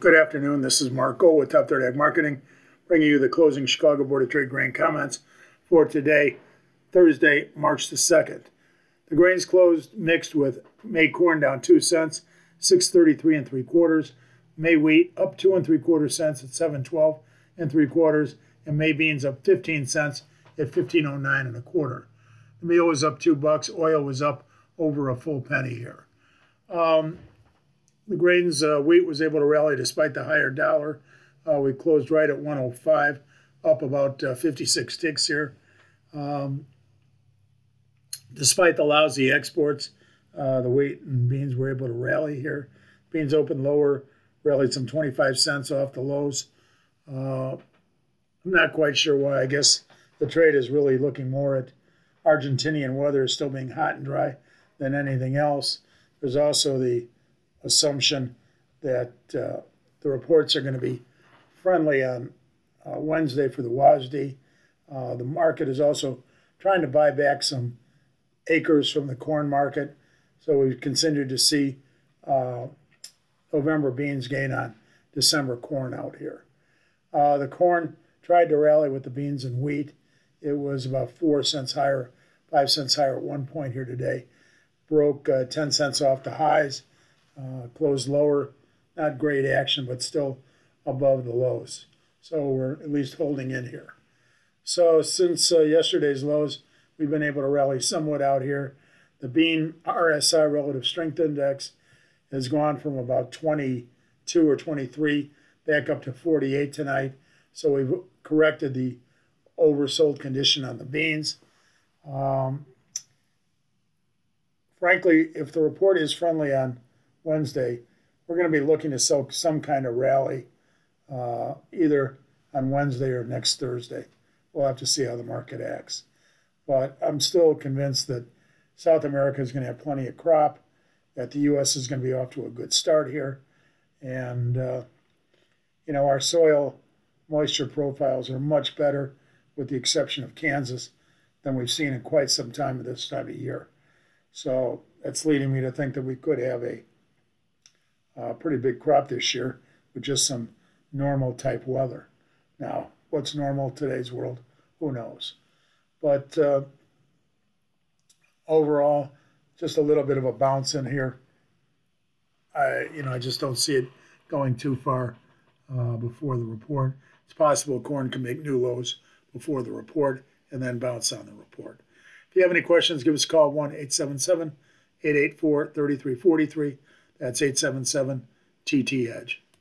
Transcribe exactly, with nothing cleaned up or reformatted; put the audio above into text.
Good afternoon. This is Mark Gold with Top thirty Ag Marketing, bringing you the closing Chicago Board of Trade grain comments for today, Thursday, March the second. The grains closed mixed with May corn down two cents, six thirty-three and three quarters. May wheat up two and three quarter cents at seven twelve and three quarters, and May beans up fifteen cents at fifteen oh nine and a quarter. The meal was up two bucks. Oil was up over a full penny here. Um, The grains, uh, wheat was able to rally despite the higher dollar. Uh, we closed right at one oh five, up about uh, fifty-six ticks here. Um, despite the lousy exports, uh, the wheat and beans were able to rally here. Beans opened lower, rallied some twenty-five cents off the lows. Uh, I'm not quite sure why. I guess the trade is really looking more at Argentinian weather still being hot and dry than anything else. There's also the assumption that uh, the reports are going to be friendly on uh, Wednesday for the W A S D. Uh, the market is also trying to buy back some acres from the corn market, so we've continued to see uh, November beans gain on December corn out here. Uh, the corn tried to rally with the beans and wheat. It was about four cents higher, five cents higher at one point here today. Broke uh, ten cents off the highs. Uh, closed lower, not great action, but still above the lows. So we're at least holding in here. So since uh, yesterday's lows, we've been able to rally somewhat out here. The bean R S I Relative Strength Index has gone from about twenty-two or twenty-three back up to forty-eight tonight. So we've corrected the oversold condition on the beans. Um, frankly, if the report is friendly on Wednesday, we're going to be looking to sell some kind of rally uh, either on Wednesday or next Thursday. We'll have to see how the market acts. But I'm still convinced that South America is going to have plenty of crop, that the U S is going to be off to a good start here. And, uh, you know, our soil moisture profiles are much better, with the exception of Kansas, than we've seen in quite some time at this time of year. So that's leading me to think that we could have a Uh, pretty big crop this year with just some normal type weather. Now, what's normal in today's world? Who knows? But uh, overall, just a little bit of a bounce in here. I, you know, I just don't see it going too far uh, before the report. It's possible corn can make new lows before the report and then bounce on the report. If you have any questions, give us a call, one eight seven seven, eight eight four, three three four three. That's eight seven seven T T Edge.